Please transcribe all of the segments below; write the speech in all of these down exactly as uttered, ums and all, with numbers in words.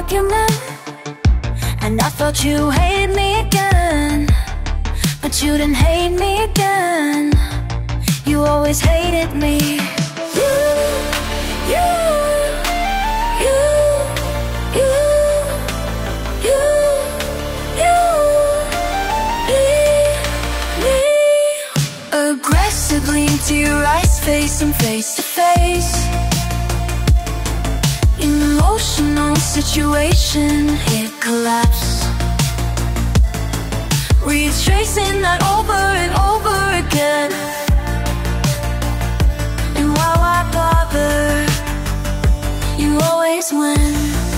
argument, and I thought you hated me again. But you didn't hate me again. You always hated me. You, you, you, you, you, you, me, me. Aggressively into your eyes, face and face to face. Emotional situation, hit collapse. Retracing that over and over again. And why I bother? You always win.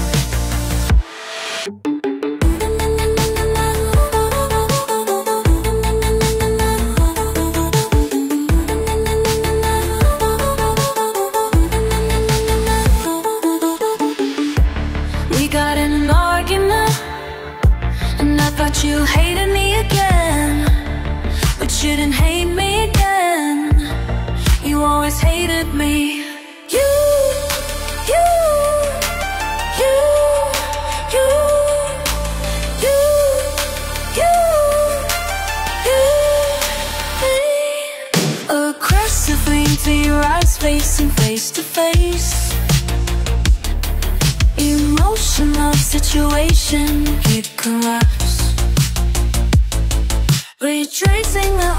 We got in an argument, and I thought you hated me again. But you didn't hate me again. You always hated me. You, you, you, you, you, you, you, me. Aggressively into your eyes, facing face to face. Emotional situation, it collapse. Retracing